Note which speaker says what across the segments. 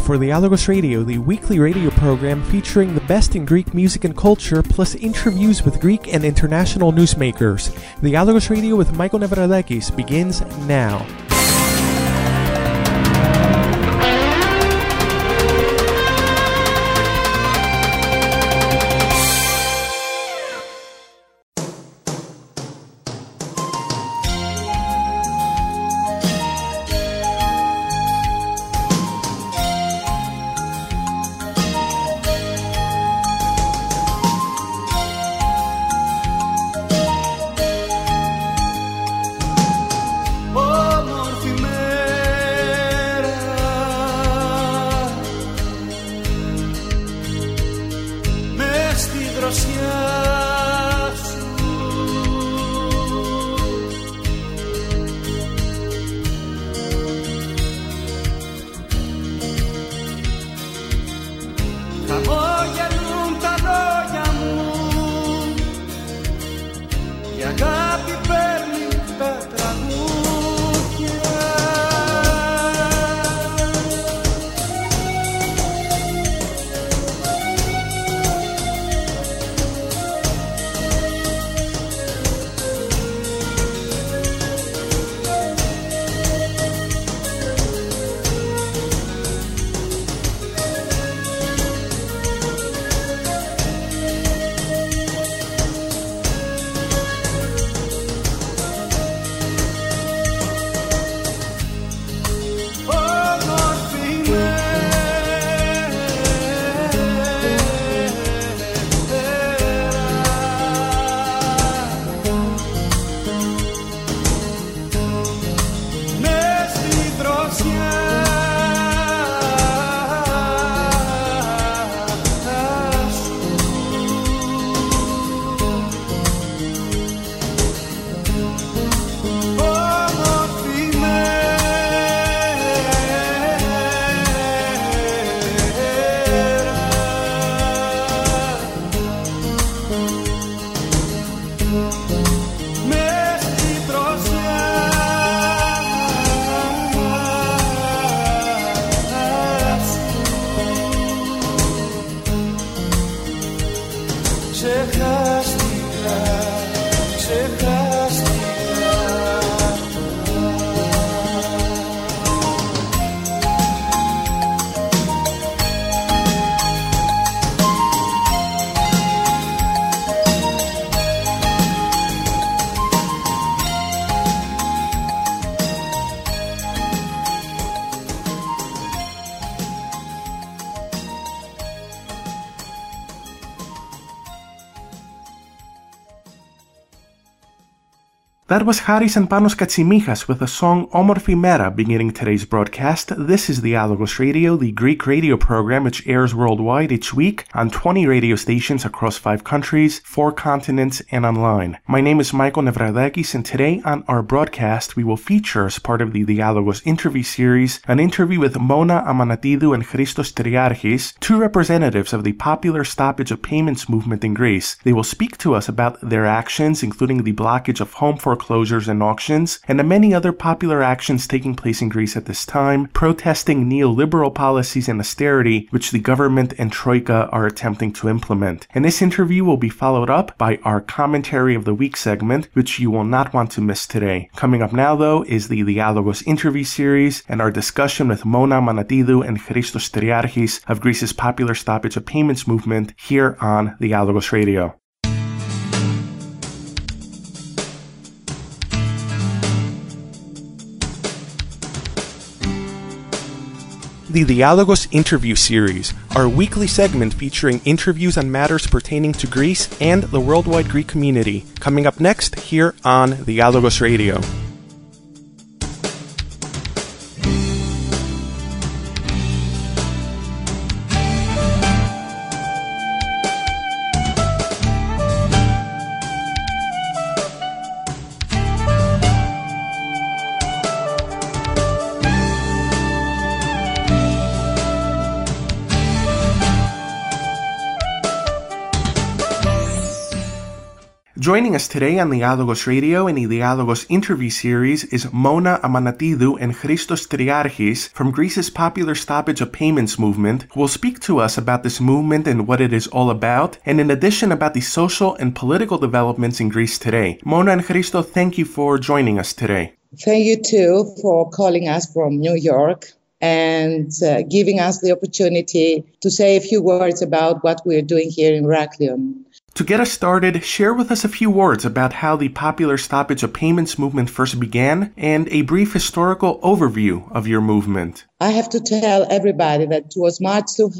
Speaker 1: for Dialogos Radio, the weekly radio program featuring the best in Greek music and culture, plus interviews with Greek and international newsmakers. Dialogos Radio with Michael Nevradakis begins now.
Speaker 2: That was Haris and Panos Katsimichas with the song Omorfi Mera beginning today's broadcast. This is Dialogos Radio, the Greek radio program which airs worldwide each week on 20 radio stations across 5 countries, 4 continents, and online. My name is Michael Nevradakis, and today on our broadcast we will feature, as part of the Dialogos interview series, an interview with Mona Amanatidou and Christos Triarchis, 2 representatives of the popular stoppage of payments movement in Greece. They will speak to us about their actions, including the blockage of home foreclosures and auctions, and the many other popular actions taking place in Greece at this time, protesting neoliberal policies and austerity which the government and Troika are attempting to implement. And this interview will be followed up by our Commentary of the Week segment, which you will not want to miss today. Coming up now, though, is the Dialogos interview series and our discussion with Mona Amanatidou and Christos Triarchis of Greece's popular stoppage of payments movement here on Dialogos Radio. The Dialogos interview series, our weekly segment featuring interviews on matters pertaining to Greece and the worldwide Greek community. Coming up next here on Dialogos Radio. Joining us today on Dialogos Radio and the Dialogos interview series is Mona Amanatidou and Christos Triarchis from Greece's Popular Stoppage of Payments movement, who will speak to us about this movement and what it is all about, and in addition about the social and political developments in Greece today. Mona and Christos, thank you for joining us today.
Speaker 3: Thank you too for calling us from New York and giving us the opportunity to say a few words about what we're doing here in Heraklion.
Speaker 2: To get us started, share with us a few words about how the Popular Stoppage of Payments movement first began and a brief historical overview of your movement.
Speaker 3: I have to tell everybody that it was March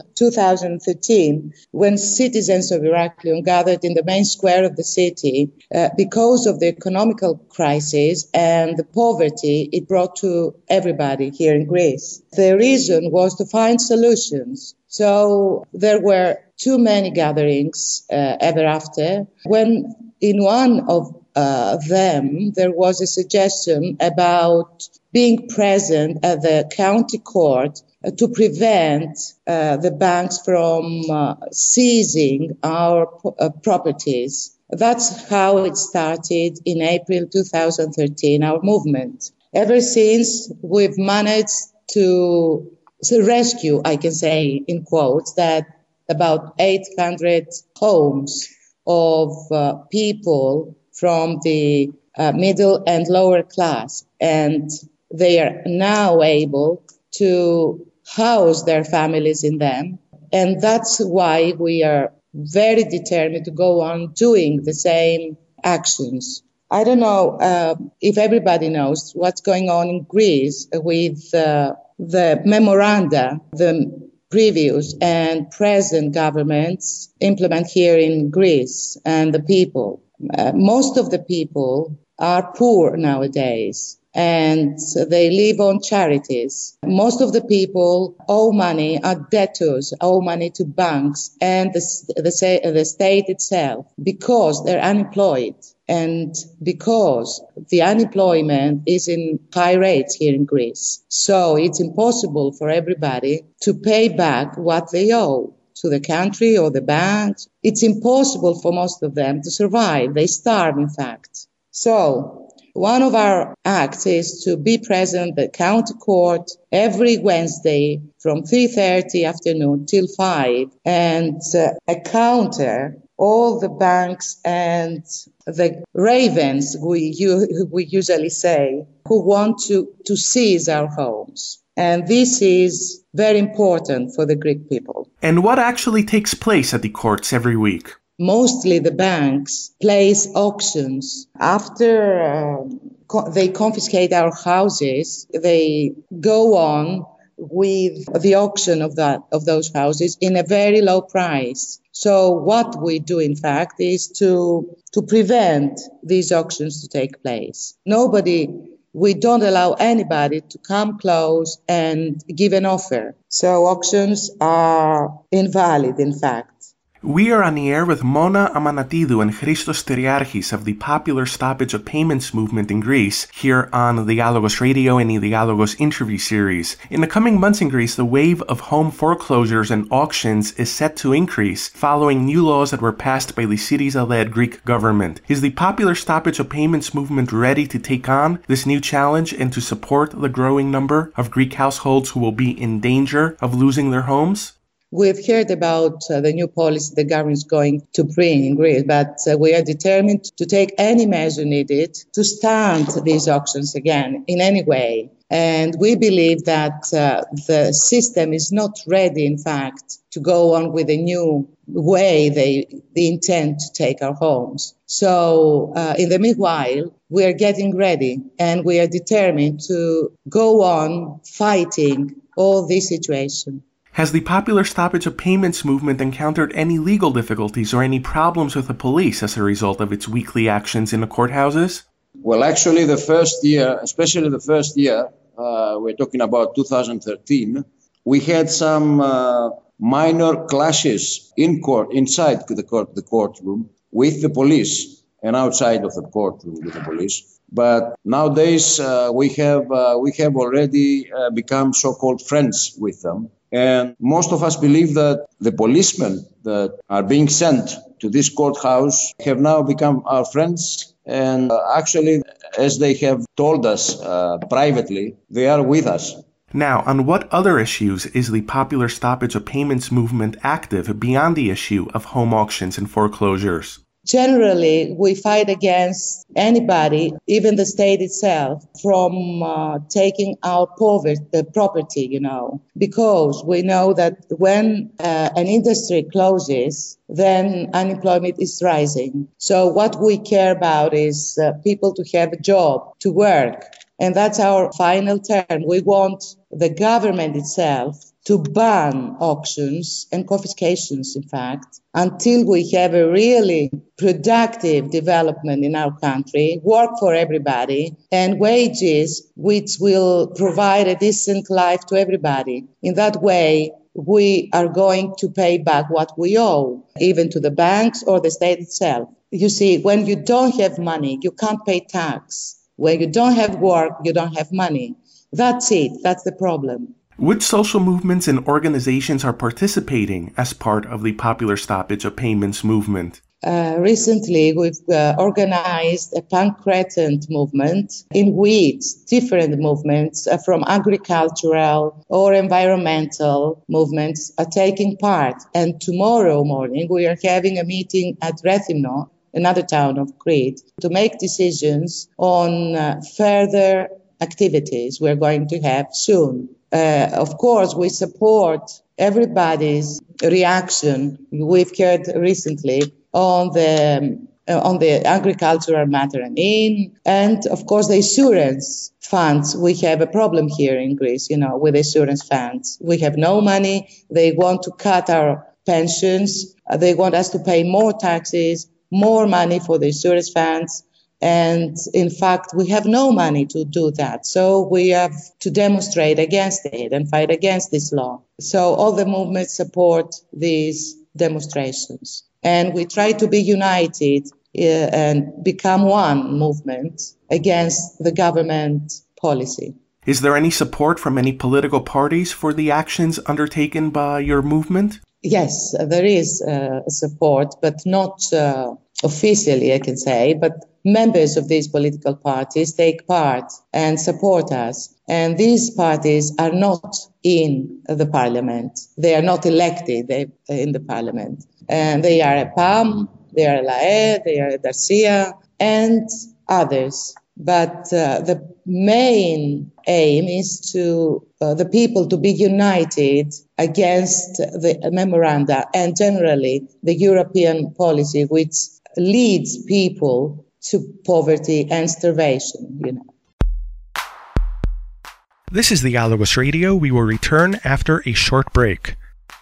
Speaker 3: 2013 when citizens of Heraklion gathered in the main square of the city because of the economical crisis and the poverty it brought to everybody here in Greece. The reason was to find solutions. So there were too many gatherings ever after, when in one of them there was a suggestion about being present at the county court to prevent the banks from seizing our properties. That's how it started in April 2013, our movement. Ever since, we've managed to rescue, I can say in quotes, that about 800 homes of people from the middle and lower class. And they are now able to house their families in them. And that's why we are very determined to go on doing the same actions. I don't know if everybody knows what's going on in Greece with the memoranda, the previous and present governments implement here in Greece and the people. Most of the people are poor nowadays and they live on charities. Most of the people owe money, are debtors, owe money to banks and the state itself because they're unemployed. And because the unemployment is in high rates here in Greece. So it's impossible for everybody to pay back what they owe to the country or the banks. It's impossible for most of them to survive. They starve, in fact. So one of our acts is to be present at the county court every Wednesday from 3:30 afternoon till 5 and encounter all the banks and the ravens, we usually say, who want to seize our homes. And this is very important for the Greek people.
Speaker 2: And what actually takes place at the courts every week?
Speaker 3: Mostly the banks place auctions. After they confiscate our houses, they go on with the auction of those houses in a very low price. So what we do, in fact, is to prevent these auctions to take place. We don't allow anybody to come close and give an offer. So auctions are invalid, in fact.
Speaker 2: We are on the air with Mona Amanatidou and Christos Triarchis of the Popular Stoppage of Payments movement in Greece here on the Dialogos Radio and the Dialogos interview series. In the coming months in Greece, the wave of home foreclosures and auctions is set to increase following new laws that were passed by the Syriza-led Greek government. Is the Popular Stoppage of Payments movement ready to take on this new challenge and to support the growing number of Greek households who will be in danger of losing their homes?
Speaker 3: We've heard about the new policy the government is going to bring in Greece, but we are determined to take any measure needed to stand these auctions again in any way. And we believe that the system is not ready, in fact, to go on with a new way they intend to take our homes. So in the meanwhile, we are getting ready and we are determined to go on fighting all this situation.
Speaker 2: Has the Popular Stoppage of Payments movement encountered any legal difficulties or any problems with the police as a result of its weekly actions in the courthouses?
Speaker 4: Well, actually, the first year, especially the first year, we're talking about 2013, we had some minor clashes in court, inside the courtroom with the police and outside of the courtroom with the police. But nowadays, we have already become so-called friends with them. And most of us believe that the policemen that are being sent to this courthouse have now become our friends. And actually, as they have told us privately, they are with us.
Speaker 2: Now, on what other issues is the Popular Stoppage of Payments movement active beyond the issue of home auctions and foreclosures?
Speaker 3: Generally, we fight against anybody, even the state itself, from taking our property, because we know that when an industry closes, then unemployment is rising. So what we care about is people to have a job, to work. And that's our final term. We want the government itself to ban auctions and confiscations, in fact, until we have a really productive development in our country, work for everybody, and wages which will provide a decent life to everybody. In that way, we are going to pay back what we owe, even to the banks or the state itself. You see, when you don't have money, you can't pay tax. When you don't have work, you don't have money. That's it. That's the problem.
Speaker 2: Which social movements and organizations are participating as part of the Popular Stoppage of Payments movement?
Speaker 3: Recently, we've organized a pancreatant movement in which different movements from agricultural or environmental movements are taking part. And tomorrow morning, we are having a meeting at Rethymno, another town of Crete, to make decisions on further activities we're going to have soon. Of course, we support everybody's reaction we've heard recently on the agricultural matter and of course the insurance funds. We have a problem here in Greece, with insurance funds. We have no money. They want to cut our pensions. They want us to pay more taxes, more money for the insurance funds. And in fact, we have no money to do that. So we have to demonstrate against it and fight against this law. So all the movements support these demonstrations. And we try to be united and become one movement against the government policy.
Speaker 2: Is there any support from any political parties for the actions undertaken by your movement?
Speaker 3: Yes, there is support, but not officially, I can say. But members of these political parties take part and support us. And these parties are not in the parliament. They are not elected in the parliament. And they are PAM, they are LAE, they are Darcia, and others. But the main aim is to the people to be united against the memoranda and generally the European policy which leads people to poverty and starvation,
Speaker 1: This is the Dialogos Radio. We will return after a short break.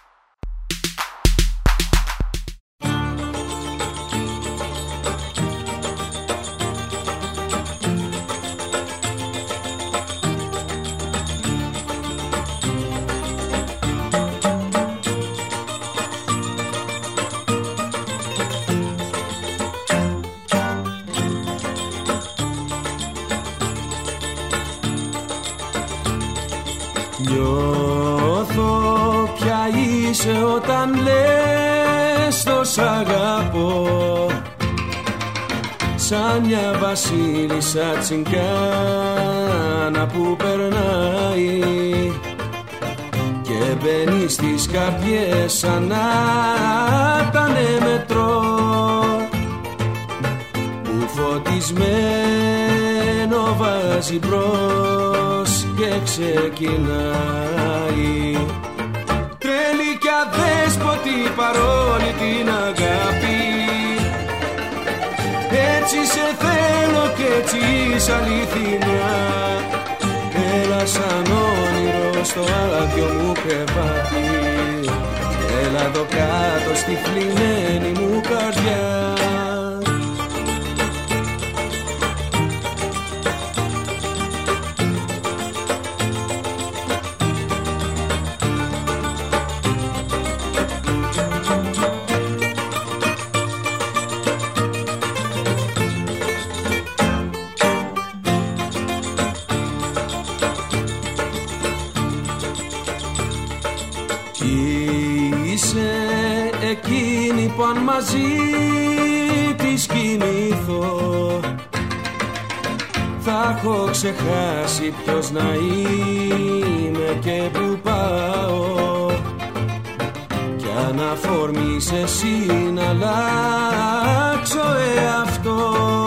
Speaker 5: Νιώθω πια είσαι όταν λες το σ' αγαπώ, σαν μια βασίλισσα τσιγκάνα που περνάει και μπαίνει στις καρδιές σαν να ήτανε μετρό που φωτισμένο βάζει μπρος και ξεκινάει. Τρέλη κι αδέσποτη παρόλη την αγάπη, έτσι σε θέλω κι έτσι είσαι αληθινά. Έλα σαν όνειρο στο άδειο μου κρεβάτι, έλα εδώ κάτω στη θλιμμένη μου καρδιά. που αν μαζί της κοιμηθώ θα έχω ξεχάσει ποιος να είμαι και που πάω κι αν αφορμείς εσύ να αλλάξω εαυτό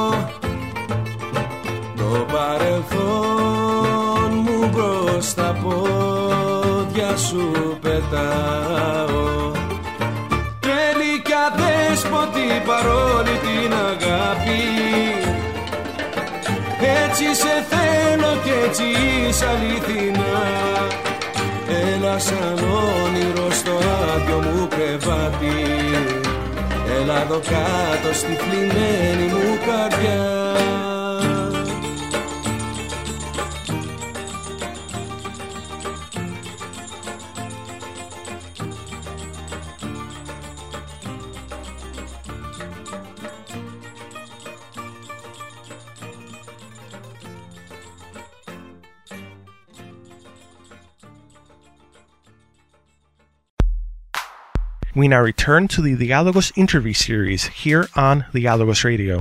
Speaker 5: το παρελθόν μου μπρος στα πόδια σου πετάω τρέλη κι αδέσποτη παρόλη την αγάπη έτσι σε θέλω κι έτσι είσαι αληθινά έλα σαν όνειρο στο άδειο μου κρεβάτι έλα εδώ κάτω στη θλιμμένη μου καρδιά.
Speaker 1: We now return to the Dialogos interview series here on Dialogos Radio.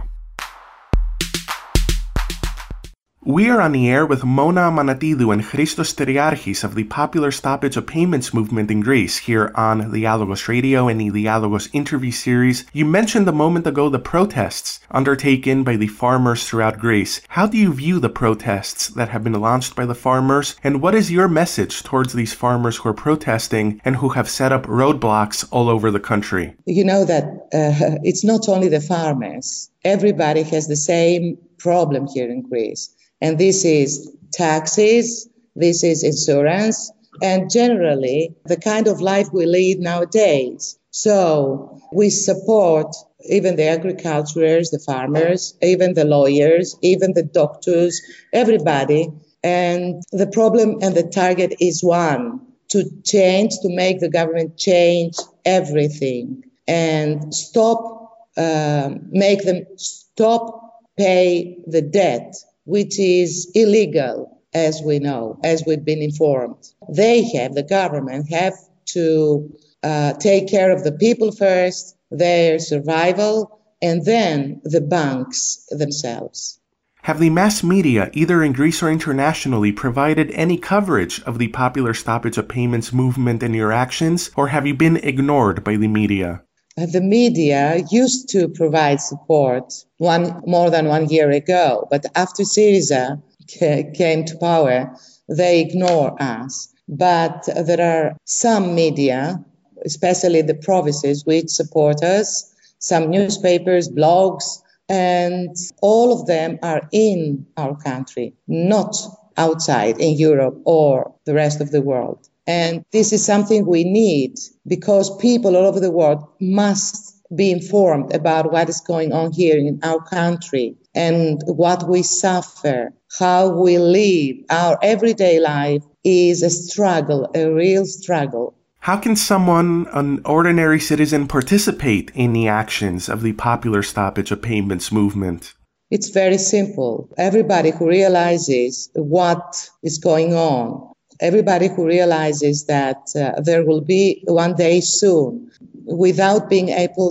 Speaker 2: We are on the air with Mona Amanatidou and Christos Teriarchis of the Popular Stoppage of Payments movement in Greece here on Dialogos Radio and the Dialogos interview series. You mentioned a moment ago the protests undertaken by the farmers throughout Greece. How do you view the protests that have been launched by the farmers, and what is your message towards these farmers who are protesting and who have set up roadblocks all over the country?
Speaker 3: You know that it's not only the farmers. Everybody has the same problem here in Greece. And this is taxes, this is insurance, and generally the kind of life we lead nowadays. So we support even the agriculturers, the farmers, even the lawyers, even the doctors, everybody. And the problem and the target is one, to change, to make the government change everything and make them stop pay the debt, which is illegal, as we know, as we've been informed. The government have to take care of the people first, their survival, and then the banks themselves.
Speaker 2: Have the mass media, either in Greece or internationally, provided any coverage of the Popular Stoppage of Payments movement and your actions, or have you been ignored by the media?
Speaker 3: The media used to provide support more than 1 year ago, but after Syriza came to power, they ignore us. But there are some media, especially the provinces, which support us, some newspapers, blogs, and all of them are in our country, not outside in Europe or the rest of the world. And this is something we need because people all over the world must be informed about what is going on here in our country and what we suffer, how we live. Our everyday life is a struggle, a real struggle.
Speaker 2: How can someone, an ordinary citizen, participate in the actions of the Popular Stoppage of Payments movement?
Speaker 3: It's very simple. Everybody who realizes what is going on, everybody who realizes that there will be one day soon, without being able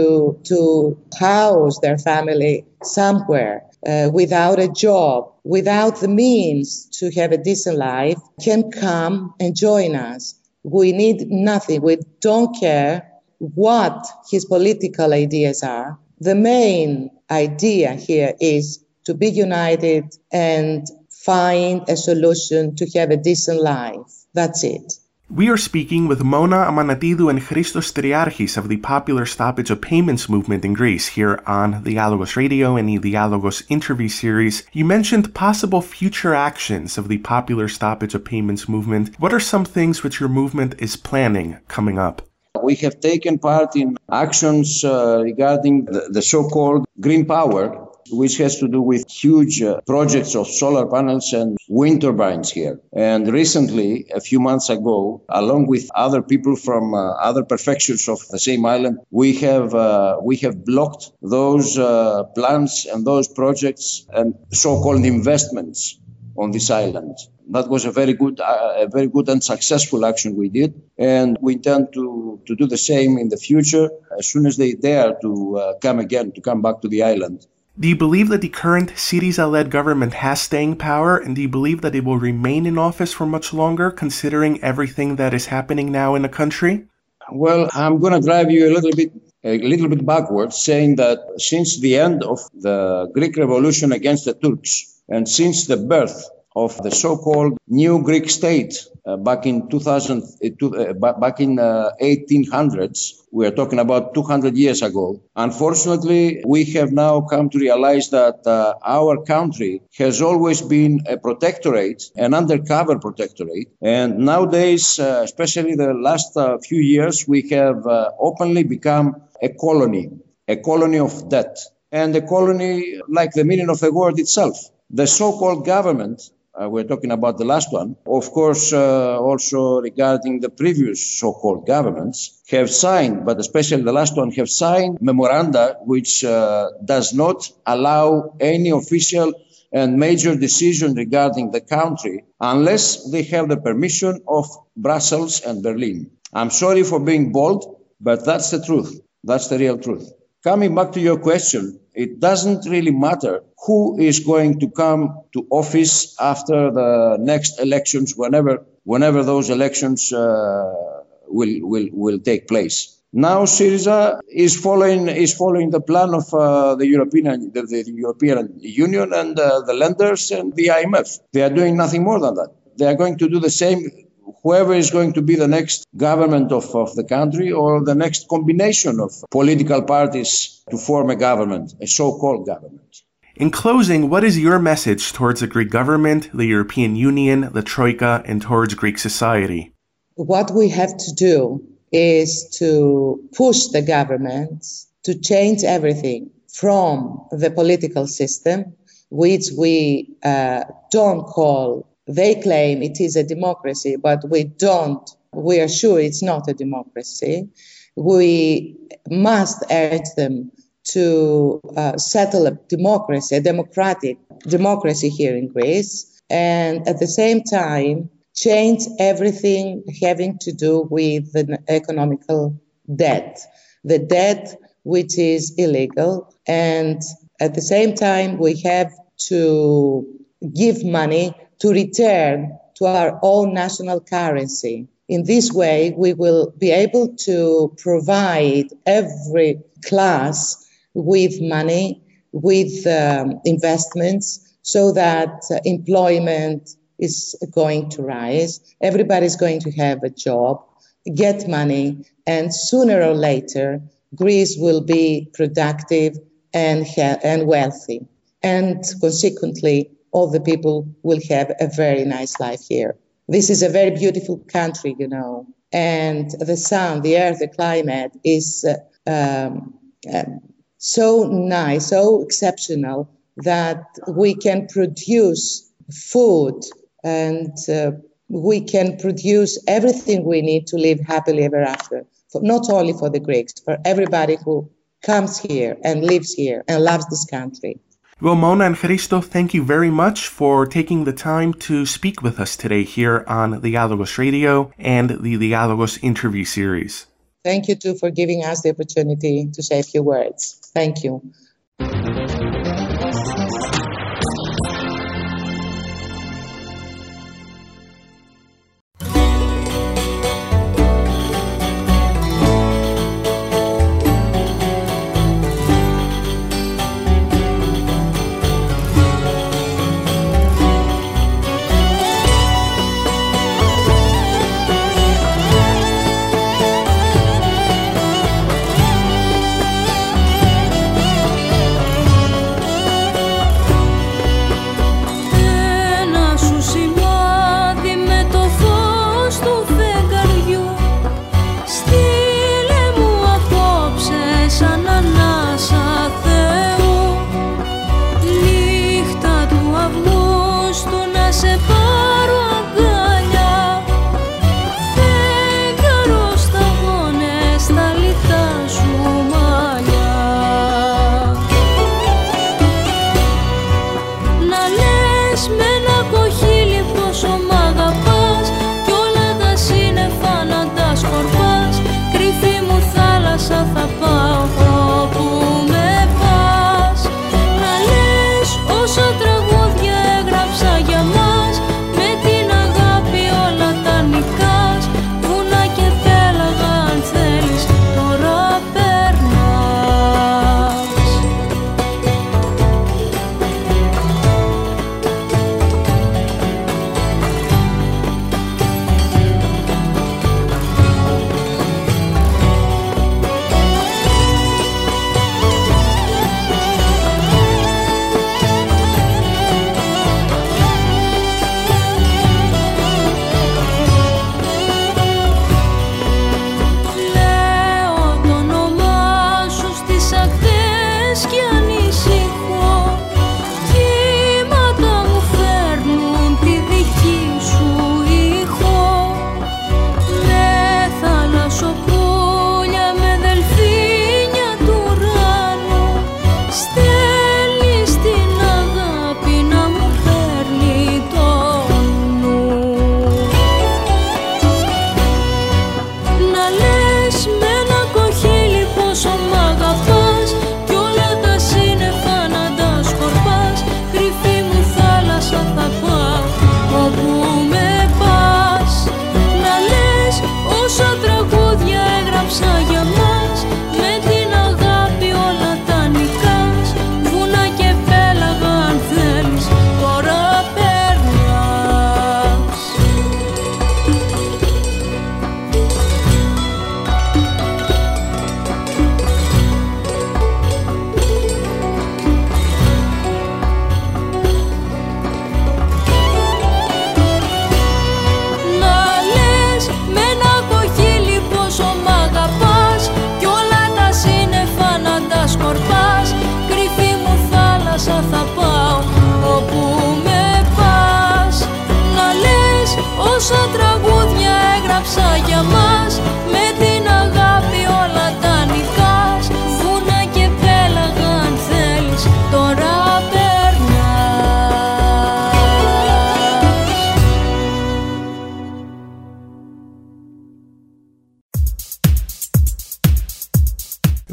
Speaker 3: to house their family somewhere, without a job, without the means to have a decent life, can come and join us. We need nothing. We don't care what his political ideas are. The main idea here is to be united and find a solution to have a decent life. That's it.
Speaker 2: We are speaking with Mona Amanatidou and Christos Teriarchis of the Popular Stoppage of Payments movement in Greece here on Dialogos Radio and the Dialogos interview series. You mentioned possible future actions of the Popular Stoppage of Payments movement. What are some things which your movement is planning coming up?
Speaker 4: We have taken part in actions regarding the so-called green power, which has to do with huge projects of solar panels and wind turbines here. And recently, a few months ago, along with other people from other prefectures of the same island, we have blocked those plans and those projects and so-called investments on this island. That was a very good and successful action we did, and we intend to do the same in the future. as soon as they dare to come back to the island.
Speaker 2: Do you believe that the current Syriza-led government has staying power, and do you believe that it will remain in office for much longer, considering everything that is happening now in the country?
Speaker 4: Well, I'm going to drive you a little bit backwards, saying that since the end of the Greek Revolution against the Turks, and since the birth of the so-called new Greek state back in 1800s, we are talking about 200 years ago. Unfortunately, we have now come to realize that our country has always been a protectorate, an undercover protectorate. And nowadays, especially the last few years, we have openly become a colony of debt. And a colony, like the meaning of the word itself. The so-called government, we're talking about the last one, of course, also regarding the previous so-called governments, have signed, but especially the last one, have signed memoranda which does not allow any official and major decision regarding the country unless they have the permission of Brussels and Berlin. I'm sorry for being bold, but that's the truth. That's the real truth. Coming back to your question, it doesn't really matter who is going to come to office after the next elections, whenever those elections will take place. Now Syriza is following the plan of the European Union and the lenders and the IMF. They are doing nothing more than that. They are going to do the same. Whoever is going to be the next government of the country or the next combination of political parties to form a government, a so-called government.
Speaker 2: In closing, what is your message towards the Greek government, the European Union, the Troika, and towards Greek society?
Speaker 3: What we have to do is to push the governments to change everything from the political system, which we don't call. They claim it is a democracy, but we are sure it's not a democracy. We must urge them to settle a democracy, a democratic democracy here in Greece, and at the same time, change everything having to do with the economical debt, the debt which is illegal. And at the same time, we have to give money to return to our own national currency. In this way, we will be able to provide every class with money, with investments, so that employment is going to rise. Everybody's going to have a job, get money, and sooner or later, Greece will be productive and wealthy. And consequently, all the people will have a very nice life here. This is a very beautiful country, you know, and the sun, the earth, the climate is so nice, so exceptional that we can produce food and we can produce everything we need to live happily ever after, not only for the Greeks, for everybody who comes here and lives here and loves this country.
Speaker 2: Well, Mona and Christo, thank you very much for taking the time to speak with us today here on Dialogos Radio and the Dialogos interview series.
Speaker 3: Thank you, too, for giving us the opportunity to say a few words. Thank you.
Speaker 6: Θα πάω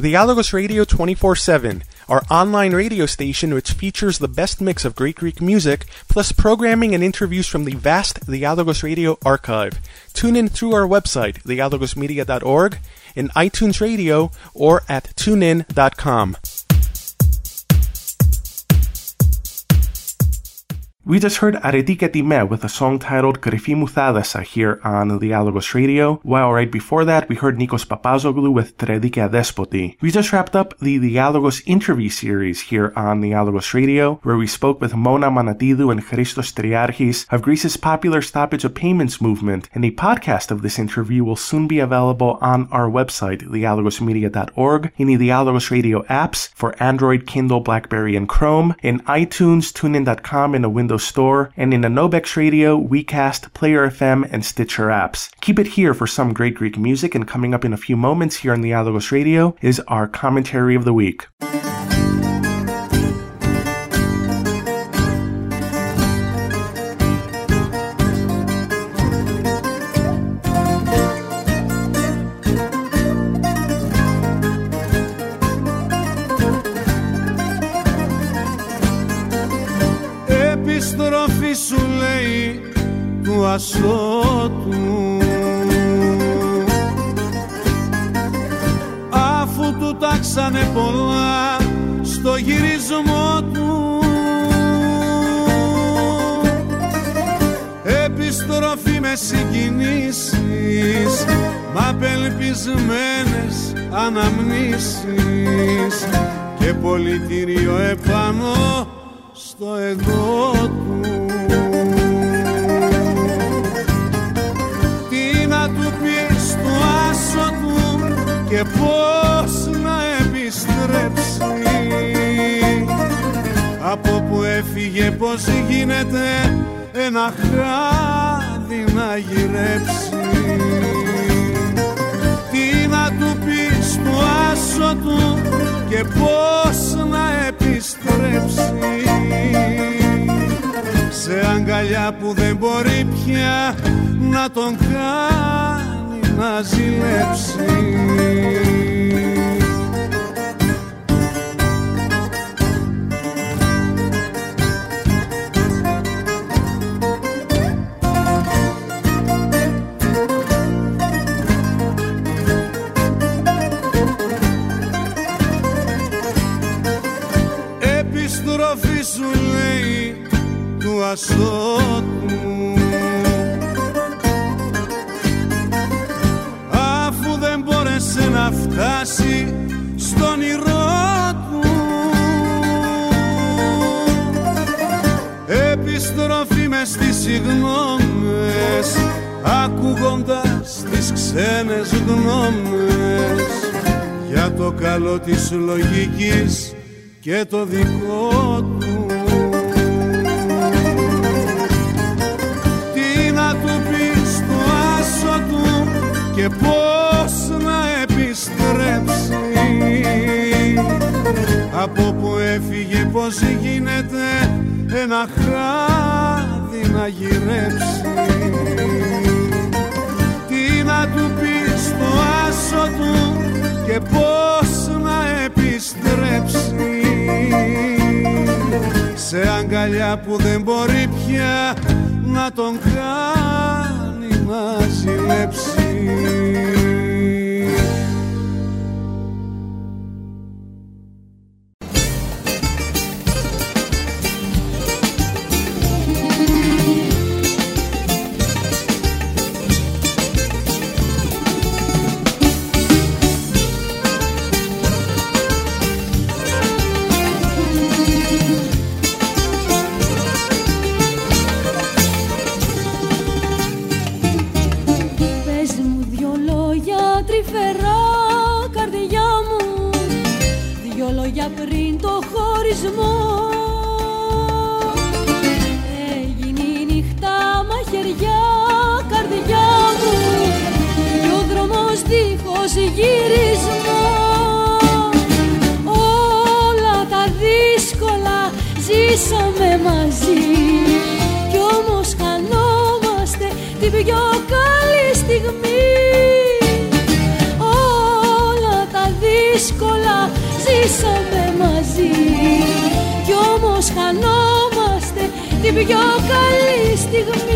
Speaker 1: Dialogos Radio 24/7, our online radio station which features the best mix of Greek music, plus programming and interviews from the vast Dialogos Radio archive. Tune in through our website, dialogosmedia.org, in iTunes Radio, or at tunein.com.
Speaker 2: We just heard Areti και Τιμέ with a song titled Κρυφή μου θάλασσα here on Dialogos Radio, while right before that we heard Nikos Papazoglou with Tredi και Adespoti. We just wrapped up the Dialogos interview series here on Dialogos Radio, where we spoke with Mona Manatidou and Christos Triarchis of Greece's popular stoppage of payments movement, and a podcast of this interview will soon be available on our website, dialogosmedia.org, in the Dialogos Radio apps for Android, Kindle, BlackBerry, and Chrome, in iTunes, tunein.com, in a Windows Store, and in Anobex Radio, WeCast, Player FM, and Stitcher apps. Keep it here for some great Greek music, and coming up in a few moments here on Dialogos Radio is our commentary of the week.
Speaker 5: Επιστροφή σου λέει του ασώτου, αφού του τάξανε πολλά στο γυρισμό του. Επιστροφή με συγκινήσεις, μ' απελπισμένες αναμνήσεις και πολιτήριο επάνω στο εγώ του. Τι να του πει στο άσο του και πώς να επιστρέψει, από που έφυγε πώς γίνεται ένα χάδι να γυρέψει. Τι να του πει στο άσο του και πώς να επιστρέψει, σε αγκαλιά που δεν μπορεί πια να τον κάνει να ζηλέψει. Επιστροφή σου λέει του ασώτου, αφού δεν μπόρεσε να φτάσει στον όνειρό του. Επιστροφή μες στις συγγνώμες, ακούγοντας τις ξένες γνώμες, για το καλό της λογικής και το δικό του. Τι να του πει στο άσο του και πώς να επιστρέψει, από που έφυγε πώς γίνεται ένα χάδι να γυρέψει. Τι να του πει στο άσο του και πώς να επιστρέψει, σε αγκαλιά που δεν μπορεί πια να τον κάνει να ζηλέψει.
Speaker 6: Πριν το χωρισμό έγινε η νύχτα μαχαιριά, καρδιά μου, και ο δρόμος δίχως γυρισμό. Όλα τα δύσκολα ζήσαμε μαζί, κι όμως χανόμαστε την πιο καλή στιγμή. Όλα τα δύσκολα ζήσαμε μαζί. Κι όμως χανόμαστε την πιο καλή στιγμή.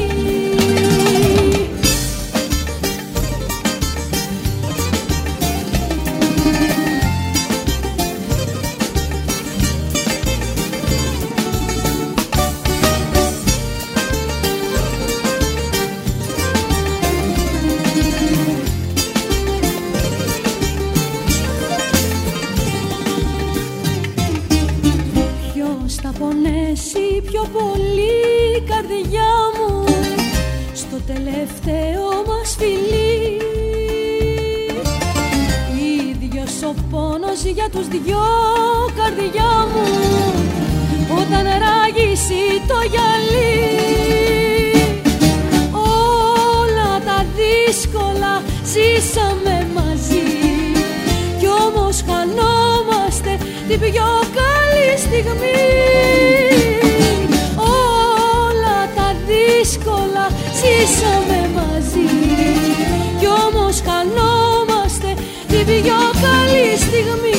Speaker 6: Πιο πολύ καρδιά μου στο τελευταίο μας φιλί. Ίδιος ο πόνος για τους δυο, καρδιά μου, όταν ράγισει το γυαλί. Όλα τα δύσκολα ζήσαμε μαζί. Κι όμως χανόμαστε την πιο καλή στιγμή. Δύσκολα ζήσαμε μαζί. Κι όμως χανόμαστε την πιο καλή στιγμή.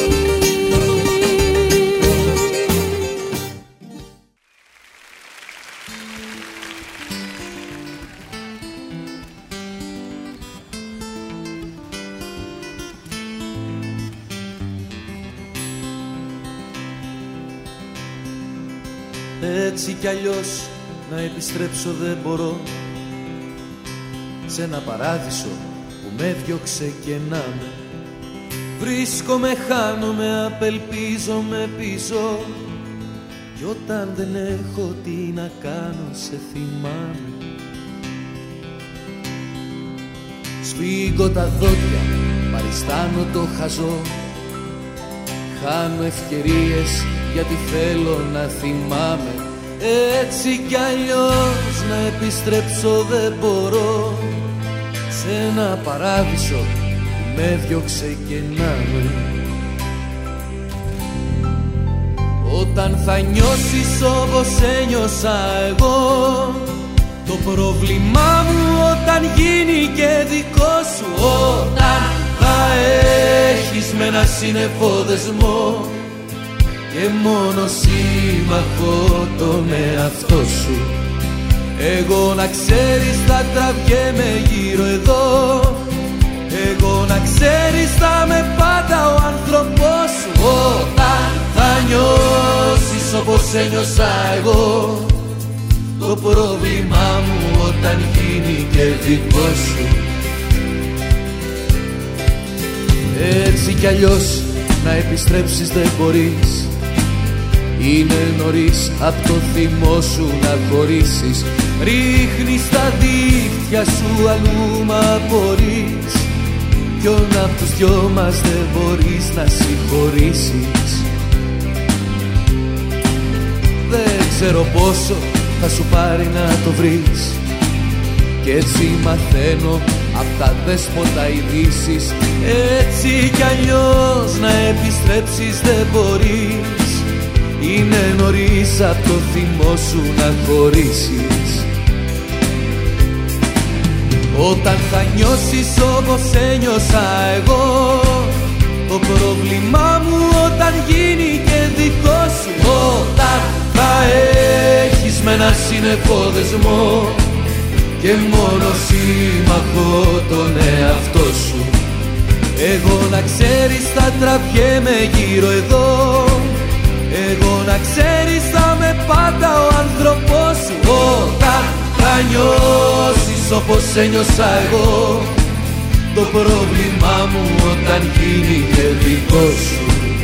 Speaker 5: Έτσι κι αλλιώς να επιστρέψω δεν μπορώ σε ένα παράδεισο που με διώξε και να με. Βρίσκομαι, χάνομαι, απελπίζομαι πίσω. Κι όταν δεν έχω τι να κάνω σε θυμάμαι. Σφίγγω τα δόντια, παριστάνω το χαζό. Χάνω ευκαιρίες γιατί θέλω να θυμάμαι. Έτσι κι αλλιώς να επιστρέψω δεν μπορώ σε ένα παράδεισο που με διώξε και να με. Όταν θα νιώσεις όπως ένιωσα εγώ, το πρόβλημά μου όταν γίνει και δικό σου. Όταν θα έχεις με ένα σύννεφο δεσμό και μόνο σύμμαχο τον εαυτό σου. Εγώ να ξέρεις θα τραβιέμαι γύρω εδώ. Εγώ να ξέρεις θα με πάντα ο άνθρωπός σου. Όταν θα νιώσεις όπως ένιωσα εγώ, το πρόβλημά μου όταν γίνει και δικό σου. Έτσι κι αλλιώς να επιστρέψεις δεν μπορείς. Είναι νωρίς απ' το θυμό σου να χωρίσεις. Ρίχνεις τα δίχτυα σου αλλού μα απορείς. Ποιον απ' τους δυο μας δεν μπορείς να συγχωρήσεις. Δεν ξέρω πόσο θα σου πάρει να το βρεις. Κι έτσι μαθαίνω απ' τα δέσποτα ειδήσεις. Έτσι κι αλλιώς να επιστρέψεις δεν μπορείς. Είναι νωρίς απ' το θυμό σου να χωρίσεις. Όταν θα νιώσεις όπως ένιωσα εγώ, το πρόβλημά μου όταν γίνει και δικό σου. Όταν θα έχεις με ένα σύννεφο δεσμό και μόνο σύμμαχο τον εαυτό σου. Εγώ να ξέρεις θα τραβιέμαι γύρω εδώ. Εγώ να ξέρεις θα με πάντα ο άνθρωπός σου. Όταν θα νιώσεις όπως ένιωσα εγώ, το πρόβλημά μου όταν γίνει και δικό σου.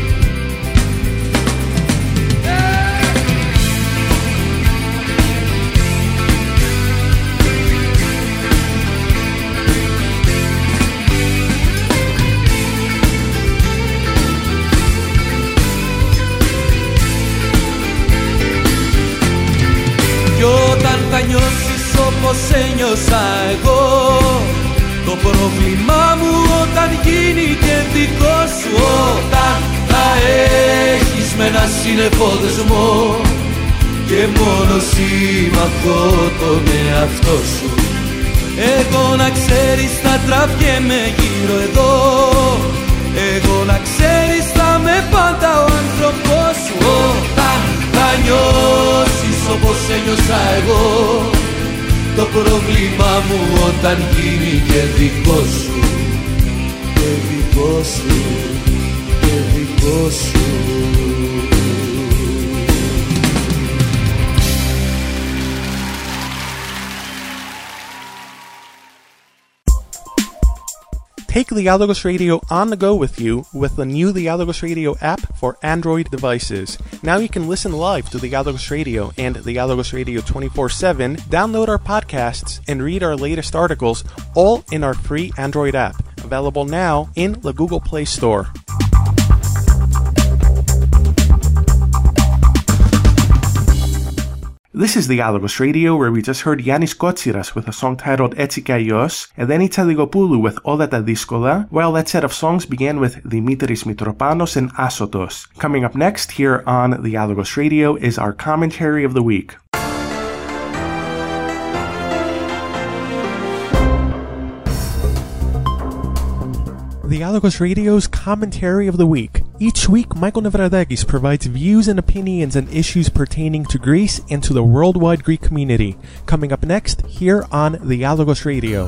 Speaker 5: Θα νιώσεις όπως ένιωσα εγώ, το πρόβλημά μου όταν γίνει και δικό σου. Όταν θα έχεις με ένα σύννεφο δεσμό και μόνο σύμμαχο τον εαυτό σου. Εγώ να ξέρεις θα τραβιέμαι γύρω εδώ. Εγώ να ξέρεις θα με πάντα ο άνθρωπος σου. Όταν θα νιώσεις όπως ένιωσα εγώ, το πρόβλημα μου όταν γίνει και δικό σου, και δικό σου, και δικό σου.
Speaker 1: Take Dialogos Radio on the go with you with the new Dialogos Radio app for Android devices. Now you can listen live to Dialogos Radio and Dialogos Radio 24/7, download our podcasts, and read our latest articles, all in our free Android app, available now in the Google Play Store.
Speaker 2: This is Dialogos Radio, where we just heard Yannis Kotsiras with a song titled Etsi Ki Allios, and then Itsaligopoulou with Όλα τα Δύσκολα, while that set of songs began with Dimitris Mitropanos and Asotos. Coming up next here on Dialogos Radio is our commentary of the week.
Speaker 1: Dialogos Radio's Commentary of the Week. Each week, Michael Nevradakis provides views and opinions on issues pertaining to Greece and to the worldwide Greek community. Coming up next, here on Dialogos Radio.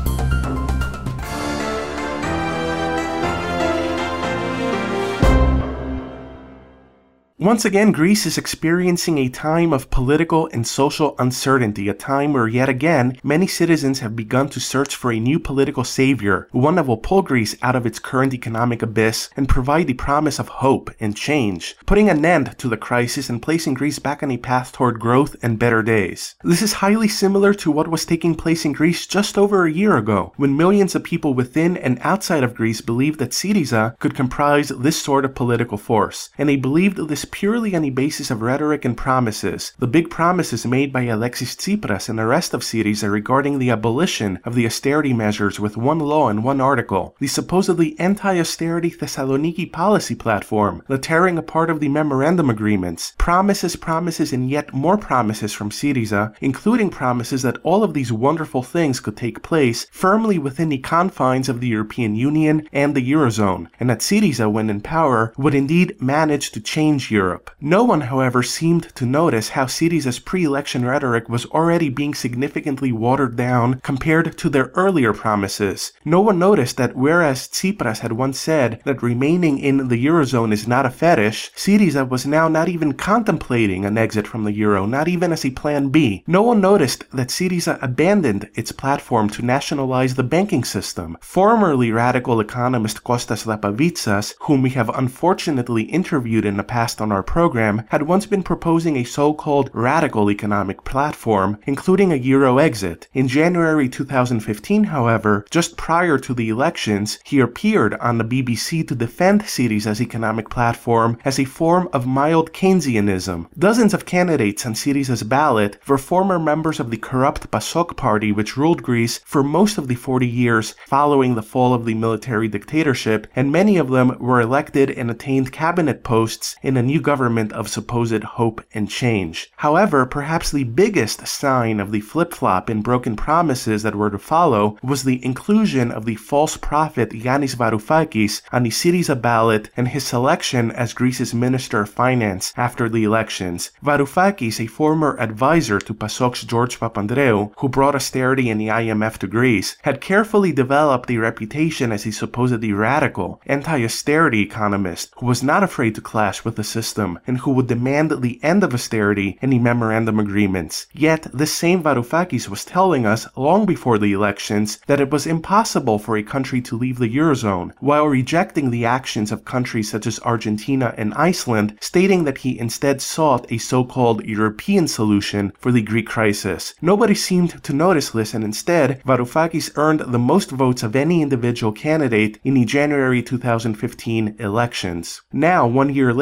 Speaker 2: Once again, Greece is experiencing a time of political and social uncertainty, a time where yet again, many citizens have begun to search for a new political savior, one that will pull Greece out of its current economic abyss and provide the promise of hope and change, putting an end to the crisis and placing Greece back on a path toward growth and better days. This is highly similar to what was taking place in Greece just over a year ago, when millions of people within and outside of Greece believed that Syriza could comprise this sort of political force, and they believed this purely on the basis of rhetoric and promises, the big promises made by Alexis Tsipras and the rest of Syriza regarding the abolition of the austerity measures with one law and one article, the supposedly anti-austerity Thessaloniki policy platform, the tearing apart of the memorandum agreements, promises, and yet more promises from Syriza, including promises that all of these wonderful things could take place firmly within the confines of the European Union and the Eurozone, and that Syriza, when in power, would indeed manage to change Europe. No one, however, seemed to notice how Syriza's pre-election rhetoric was already being significantly watered down compared to their earlier promises. No one noticed that whereas Tsipras had once said that remaining in the Eurozone is not a fetish, Syriza was now not even contemplating an exit from the Euro, not even as a plan B. No one noticed that Syriza abandoned its platform to nationalize the banking system. Formerly radical economist Kostas Lapavitsas, whom we have unfortunately interviewed in the past on our program, had once been proposing a so-called radical economic platform, including a Euro exit. In January 2015, however, just prior to the elections, he appeared on the BBC to defend Syriza's economic platform as a form of mild Keynesianism. Dozens of candidates on Syriza's ballot were former members of the corrupt PASOK party, which ruled Greece for most of the 40 years following the fall of the military dictatorship, and many of them were elected and attained cabinet posts in a new government of supposed hope and change. However, perhaps the biggest sign of the flip-flop in broken promises that were to follow was the inclusion of the false prophet Yannis Varoufakis on the Syriza ballot and his selection as Greece's Minister of Finance after the elections. Varoufakis, a former advisor to PASOK's George Papandreou, who brought austerity and the IMF to Greece, had carefully developed a reputation as a supposedly radical, anti-austerity economist who was not afraid to clash with the system and who would demand the end of austerity and the memorandum agreements. Yet, this same Varoufakis was telling us long before the elections that it was impossible for a country to leave the Eurozone, while rejecting the actions of countries such as Argentina and Iceland, stating that he instead sought a so-called European solution for the Greek crisis. Nobody seemed to notice this, and instead, Varoufakis earned the most votes of any individual candidate in the January 2015 elections. Now, 1 year later,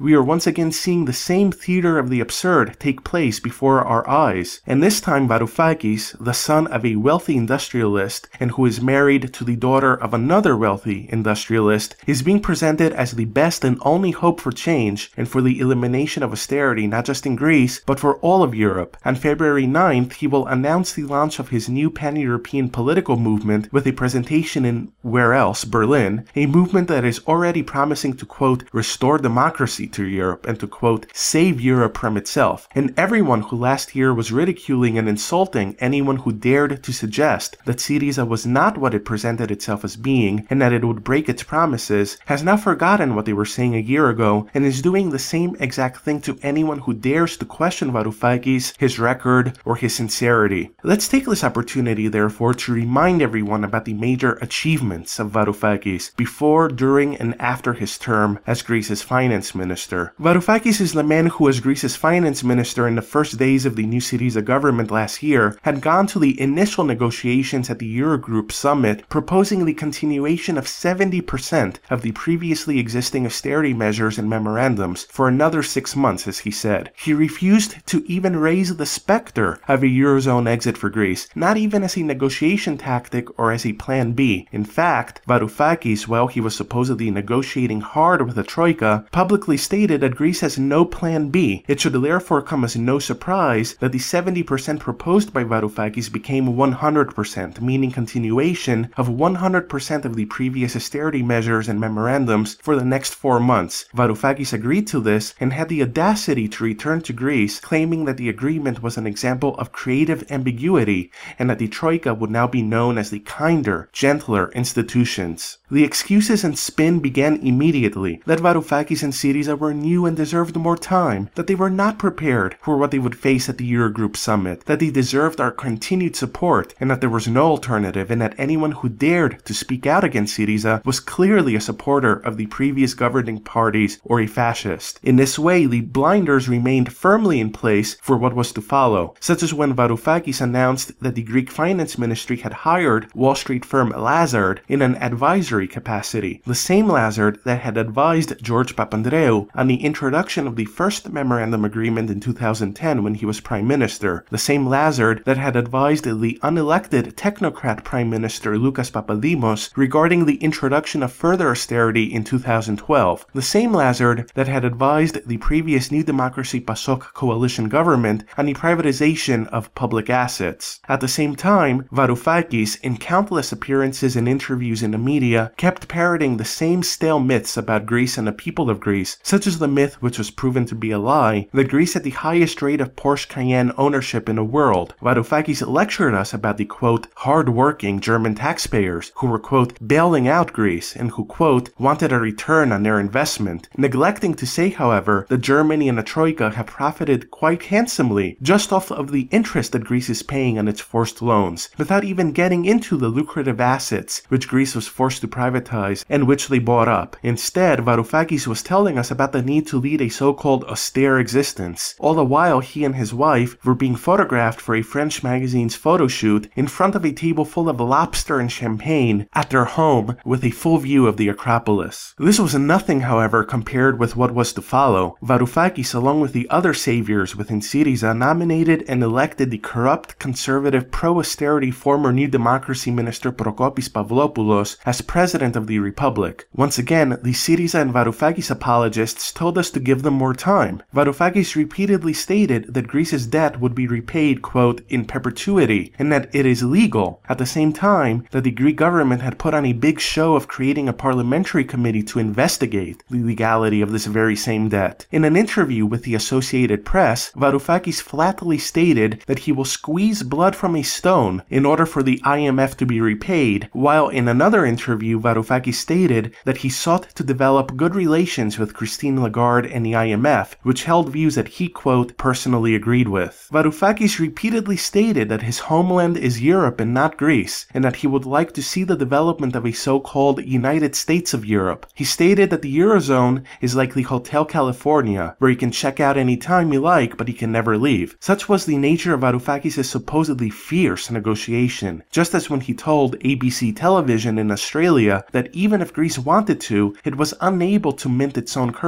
Speaker 2: we are once again seeing the same theater of the absurd take place before our eyes. And this time Varoufakis, the son of a wealthy industrialist and who is married to the daughter of another wealthy industrialist, is being presented as the best and only hope for change and for the elimination of austerity not just in Greece, but for all of Europe. On February 9th, he will announce the launch of his new pan-European political movement with a presentation in, where else, Berlin, a movement that is already promising to, quote, restore democracy to Europe and to, quote, save Europe from itself. And everyone who last year was ridiculing and insulting anyone who dared to suggest that Syriza was not what it presented itself as being and that it would break its promises has now forgotten what they were saying a year ago and is doing the same exact thing to anyone who dares to question Varoufakis, his record, or his sincerity. Let's take this opportunity, therefore, to remind everyone about the major achievements of Varoufakis before, during, and after his term as Greece's finance minister. Varoufakis is the man who, as Greece's finance minister in the first days of the new Syriza government last year, had gone to the initial negotiations at the Eurogroup summit proposing the continuation of 70% of the previously existing austerity measures and memorandums for another 6 months, as he said. He refused to even raise the specter of a Eurozone exit for Greece, not even as a negotiation tactic or as a plan B. In fact, Varoufakis, while he was supposedly negotiating hard with the Troika, publicly stated that Greece has no plan B. It should therefore come as no surprise that the 70% proposed by Varoufakis became 100%, meaning continuation of 100% of the previous austerity measures and memorandums for the next 4 months. Varoufakis agreed to this and had the audacity to return to Greece, claiming that the agreement was an example of creative ambiguity and that the Troika would now be known as the kinder, gentler institutions. The excuses and spin began immediately, that Varoufakis and Syriza were new and deserved more time, that they were not prepared for what they would face at the Eurogroup summit, that they deserved our continued support, and that there was no alternative, and that anyone who dared to speak out against Syriza was clearly a supporter of the previous governing parties or a fascist. In this way, the blinders remained firmly in place for what was to follow, such as when Varoufakis announced that the Greek finance ministry had hired Wall Street firm Lazard in an advisory capacity, the same Lazard that had advised George Papandreou on the introduction of the first memorandum agreement in 2010 when he was prime minister, the same Lazard that had advised the unelected technocrat prime minister Lucas Papadimos regarding the introduction of further austerity in 2012, the same Lazard that had advised the previous New Democracy PASOK coalition government on the privatization of public assets. At the same time, Varoufakis, in countless appearances and interviews in the media, kept parroting the same stale myths about Greece and the people of Greece, such as the myth, which was proven to be a lie, that Greece had the highest rate of Porsche Cayenne ownership in the world. Varoufakis lectured us about the, quote, hard-working German taxpayers who were, quote, bailing out Greece and who, quote, wanted a return on their investment, neglecting to say, however, that Germany and the Troika have profited quite handsomely just off of the interest that Greece is paying on its forced loans, without even getting into the lucrative assets which Greece was forced to privatize and which they bought up. Instead, Varoufakis was telling us about the need to lead a so-called austere existence. All the while, he and his wife were being photographed for a French magazine's photo shoot in front of a table full of lobster and champagne at their home with a full view of the Acropolis. This was nothing, however, compared with what was to follow. Varoufakis, along with the other saviors within Syriza, nominated and elected the corrupt, conservative, pro-austerity former New Democracy minister Prokopis Pavlopoulos as president of the Republic. Once again, the Syriza and Varoufakis apologists told us to give them more time. Varoufakis repeatedly stated that Greece's debt would be repaid, quote, in perpetuity, and that it is legal. At the same time, that the Greek government had put on a big show of creating a parliamentary committee to investigate the legality of this very same debt. In an interview with the Associated Press, Varoufakis flatly stated that he will squeeze blood from a stone in order for the IMF to be repaid, while in another interview, Varoufakis stated that he sought to develop good relations with Christine Lagarde and the IMF, which held views that he, quote, personally agreed with. Varoufakis repeatedly stated that his homeland is Europe and not Greece, and that he would like to see the development of a so-called United States of Europe. He stated that the Eurozone is like the Hotel California, where you can check out any time you like, but you can never leave. Such was the nature of Varoufakis' supposedly fierce negotiation, just as when he told ABC television in Australia that even if Greece wanted to, it was unable to mint its own currency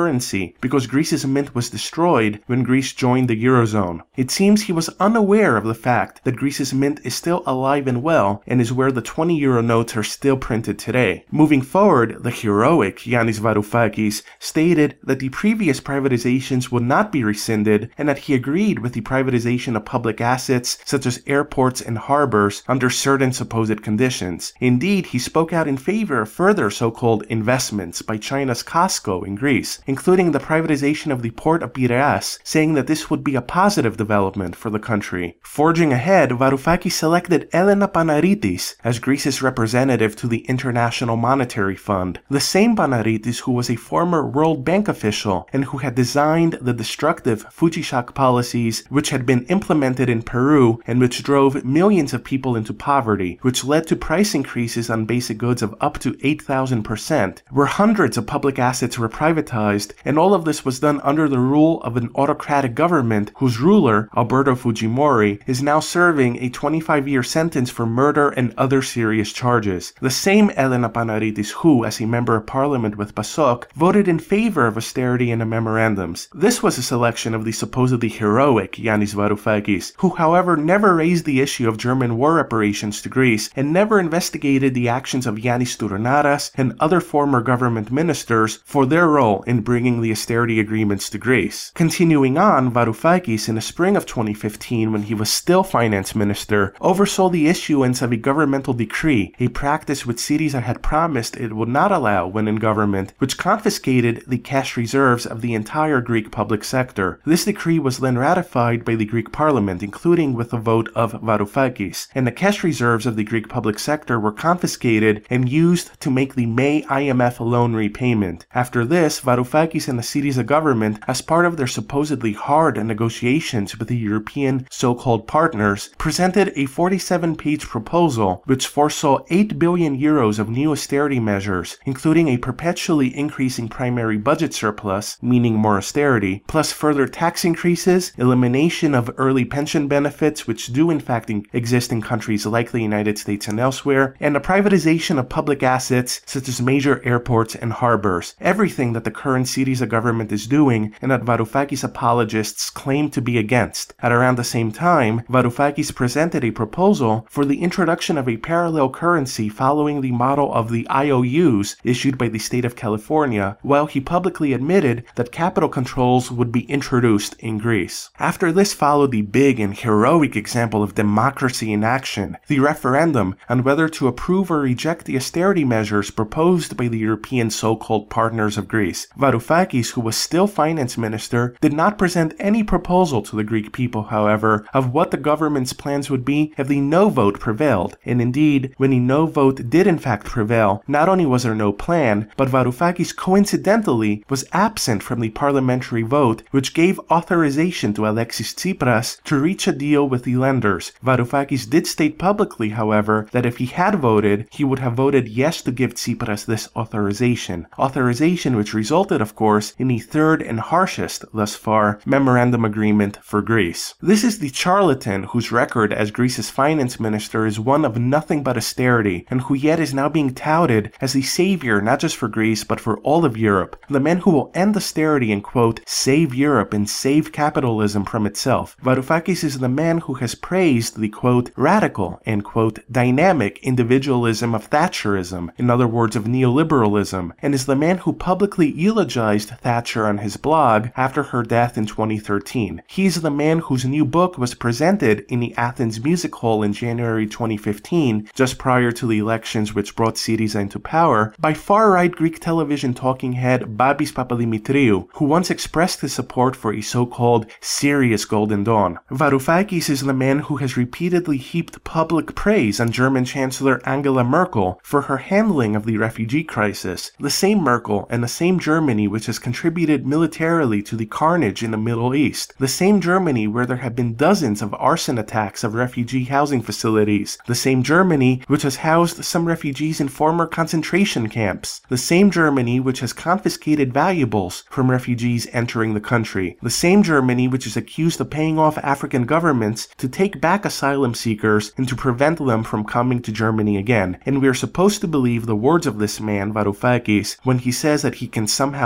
Speaker 2: currency because Greece's mint was destroyed when Greece joined the Eurozone. It seems he was unaware of the fact that Greece's mint is still alive and well and is where the 20 euro notes are still printed today. Moving forward, the heroic Yannis Varoufakis stated that the previous privatizations would not be rescinded and that he agreed with the privatization of public assets such as airports and harbors under certain supposed conditions. Indeed, he spoke out in favor of further so-called investments by China's COSCO in Greece, including the privatization of the port of Piraeus, saying that this would be a positive development for the country. Forging ahead, Varoufakis selected Elena Panaritis as Greece's representative to the International Monetary Fund, the same Panaritis who was a former World Bank official and who had designed the destructive Fuji-shock policies which had been implemented in Peru and which drove millions of people into poverty, which led to price increases on basic goods of up to 8,000%, where hundreds of public assets were privatized, and all of this was done under the rule of an autocratic government whose ruler, Alberto Fujimori, is now serving a 25-year sentence for murder and other serious charges. The same Elena Panaritis who, as a member of parliament with PASOK, voted in favor of austerity in the memorandums. This was a selection of the supposedly heroic Yannis Varoufakis, who however never raised the issue of German war reparations to Greece and never investigated the actions of Yannis Stouronaras and other former government ministers for their role in bringing the austerity agreements to Greece. Continuing on, Varoufakis in the spring of 2015, when he was still finance minister, oversaw the issuance of a governmental decree, a practice which Syriza had promised it would not allow when in government, which confiscated the cash reserves of the entire Greek public sector. This decree was then ratified by the Greek parliament, including with the vote of Varoufakis, and the cash reserves of the Greek public sector were confiscated and used to make the May IMF loan repayment. After this, Varoufakis and the Syriza government, as part of their supposedly hard negotiations with the European so-called partners, presented a 47-page proposal which foresaw 8 billion euros of new austerity measures, including a perpetually increasing primary budget surplus, meaning more austerity, plus further tax increases, elimination of early pension benefits which do in fact exist in countries like the United States and elsewhere, and the privatization of public assets such as major airports and harbors. Everything that the current Syriza government is doing and that Varoufakis apologists claim to be against. At around the same time, Varoufakis presented a proposal for the introduction of a parallel currency following the model of the IOUs issued by the state of California, while he publicly admitted that capital controls would be introduced in Greece. After this followed the big and heroic example of democracy in action, the referendum on whether to approve or reject the austerity measures proposed by the European so-called partners of Greece. Varoufakis, who was still finance minister, did not present any proposal to the Greek people, however, of what the government's plans would be if the no vote prevailed. And indeed, when the no vote did in fact prevail, not only was there no plan, but Varoufakis coincidentally was absent from the parliamentary vote which gave authorization to Alexis Tsipras to reach a deal with the lenders. Varoufakis did state publicly, however, that if he had voted, he would have voted yes to give Tsipras this authorization which resulted, of course, in the third and harshest, thus far, memorandum agreement for Greece. This is the charlatan whose record as Greece's finance minister is one of nothing but austerity, and who yet is now being touted as the savior not just for Greece but for all of Europe, the man who will end austerity and, quote, save Europe and save capitalism from itself. Varoufakis is the man who has praised the, quote, radical and, quote, dynamic individualism of Thatcherism, in other words of neoliberalism, and is the man who publicly eulogized Thatcher on his blog after her death in 2013. He is the man whose new book was presented in the Athens Music Hall in January 2015, just prior to the elections which brought Syriza into power, by far-right Greek television talking head Babis Papadimitriou, who once expressed his support for a so-called serious Golden Dawn. Varoufakis is the man who has repeatedly heaped public praise on German Chancellor Angela Merkel for her handling of the refugee crisis, the same Merkel and the same Germany which has contributed militarily to the carnage in the Middle East, the same Germany where there have been dozens of arson attacks of refugee housing facilities, the same Germany which has housed some refugees in former concentration camps, the same Germany which has confiscated valuables from refugees entering the country, the same Germany which is accused of paying off African governments to take back asylum seekers and to prevent them from coming to Germany again. And we are supposed to believe the words of this man, Varoufakis, when he says that he can somehow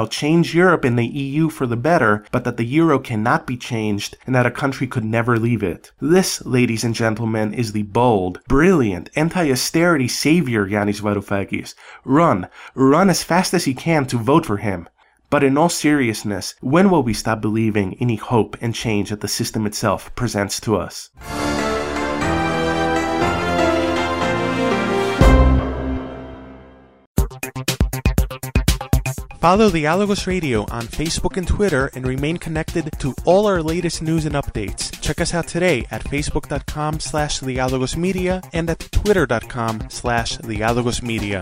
Speaker 2: shall change Europe and the EU for the better, but that the euro cannot be changed and that a country could never leave it. This, ladies and gentlemen, is the bold, brilliant, anti-austerity savior Yanis Varoufakis. Run as fast as you can to vote for him. But in all seriousness, when will we stop believing any hope and change that the system itself presents to us?
Speaker 1: Follow Dialogos Radio on Facebook and Twitter and remain connected to all our latest news and updates. Check us out today at facebook.com/dialogosmedia and at twitter.com/dialogosmedia.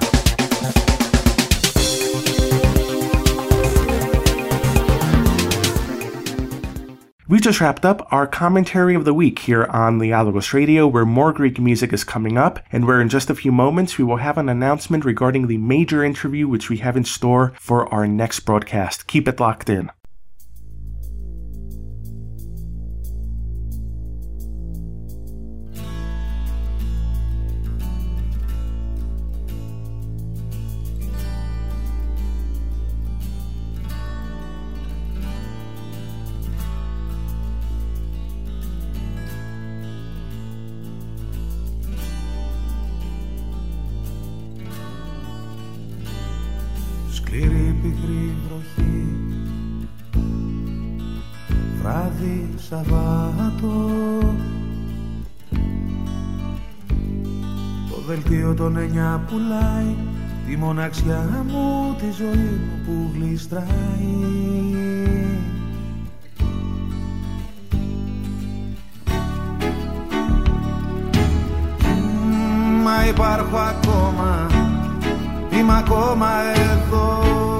Speaker 2: We just wrapped up our commentary of the week here on Dialogos Radio, where more Greek music is coming up, and where in just a few moments we will have an announcement regarding the major interview which we have in store for our next broadcast. Keep it locked in.
Speaker 5: Σκληρή πικρή βροχή, βράδυ Σαββάτο, το δελτίο των 9 πουλάει τη μοναξιά μου, τη ζωή μου που γλιστράει. Μα υπάρχω ακόμα, είμαι ακόμα εδώ.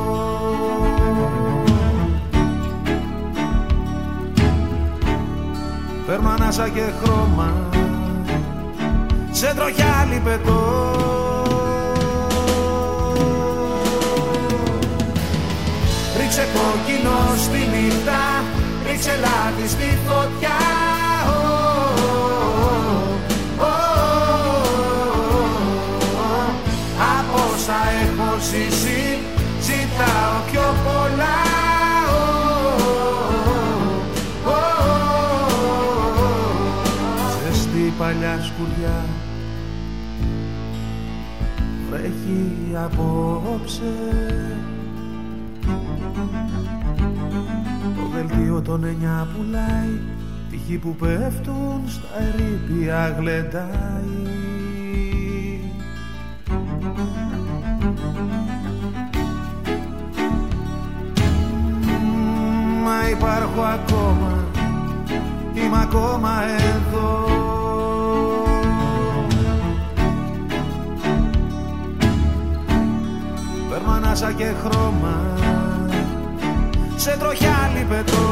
Speaker 5: Παίρνω ανάσα και χρώμα, σε τροχιά λιπετό. Ρίξε κόκκινο στη νύχτα, ρίξε λάδι στη φωτιά. Από όσα έχω ζήσει, ζητάω πιο πολλά. Ζεστή παλιά σκουριά, βρέχει απόψε. Το δελτίο των 9 πουλάει τυχή που πέφτουν στα ερείπια γλεντάει. Μα υπάρχω ακόμα, είμαι ακόμα εδώ. Παίρνω ανάσα και χρώμα, σε τροχιά λιπετό.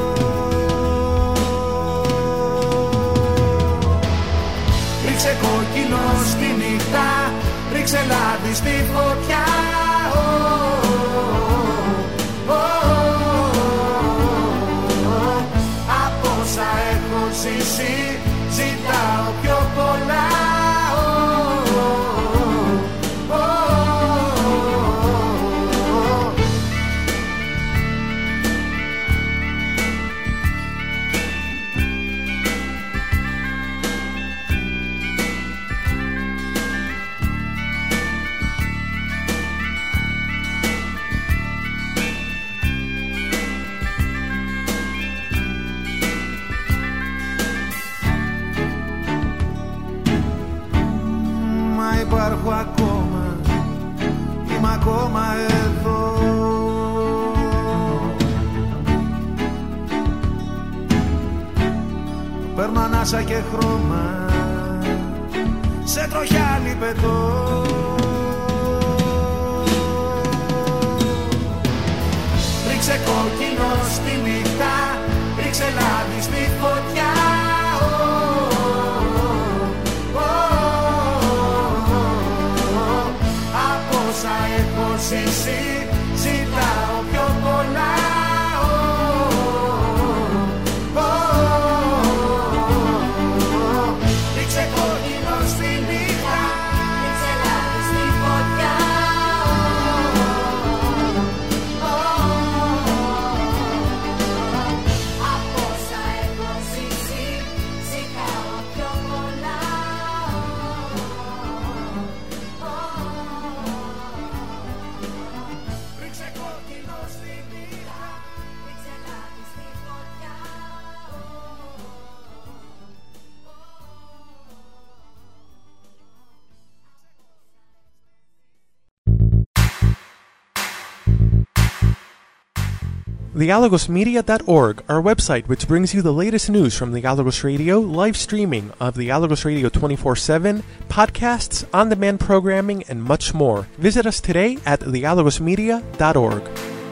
Speaker 5: Ρίξε κόκκινο στη νύχτα, ρίξε λάδι στη φωτιά. Από όσα έχω ζήσει, ζητάω πιο πολλά. Υπάρχω ακόμα, είμαι ακόμα εδώ. Παίρνω ανάσα και χρώμα, σε τροχιά λιπετό. Ρίξε κόκκινο στη νύχτα, ρίξε λάδι στη φωτιά. Όσα έχω ζήσει, ζητάω πιο πολλά. Ρίξε κόκκινο στη νύχτα, ρίξε λάδι στη φωτιά.
Speaker 1: thealogosmedia.org, our website which brings you the latest news from the Alagos Radio, live streaming of the Alagos Radio 24/7, podcasts, on-demand programming, and much more. Visit us today at thealagosmedia.org.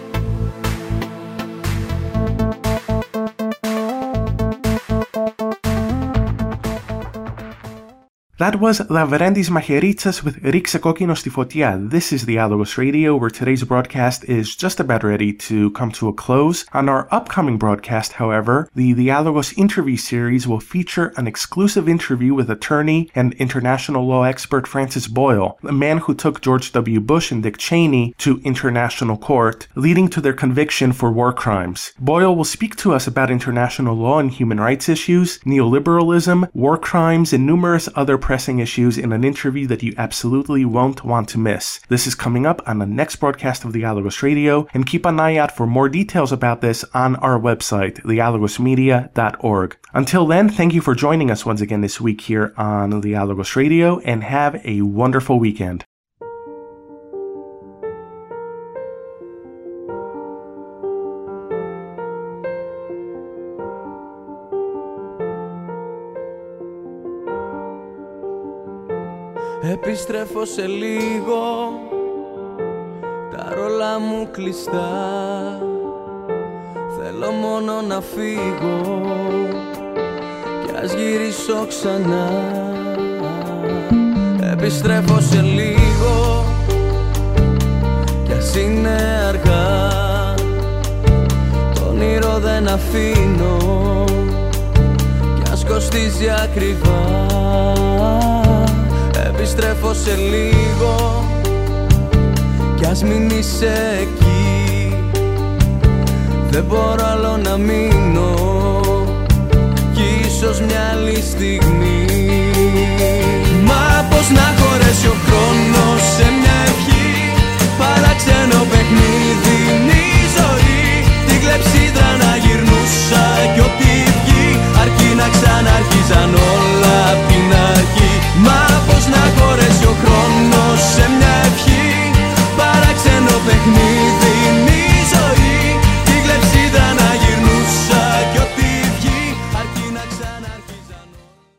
Speaker 2: That was Lavrendis Macheritsas with Ρίξε κόκκινο στη φωτιά. This is the Alagos Radio, where today's broadcast is just about ready to come to a close. On our upcoming broadcast, however, the Alagos interview series will feature an exclusive interview with attorney and international law expert Francis Boyle, the man who took George W. Bush and Dick Cheney to international court, leading to their conviction for war crimes. Boyle will speak to us about international law and human rights issues, neoliberalism, war crimes, and numerous other pressing issues in an interview that you absolutely won't want to miss. This is coming up on the next broadcast of the Alagos Radio, and keep an eye out for more details about this on our website, thealagosmedia.org. Until then, thank you for joining us once again this week here on the Alagos Radio, and have a wonderful weekend.
Speaker 5: Επιστρέφω σε λίγο, τα ρόλα μου κλειστά. Θέλω μόνο να φύγω κι ας γυρίσω ξανά. Επιστρέφω σε λίγο κι ας είναι αργά. Το όνειρο δεν αφήνω κι ας κοστίζει ακριβά. Επιστρέφω σε λίγο κι ας μην είσαι εκεί. Δεν μπορώ άλλο να μείνω κι ίσως μια άλλη στιγμή. Μα πώς να χωρέσει ο χρόνος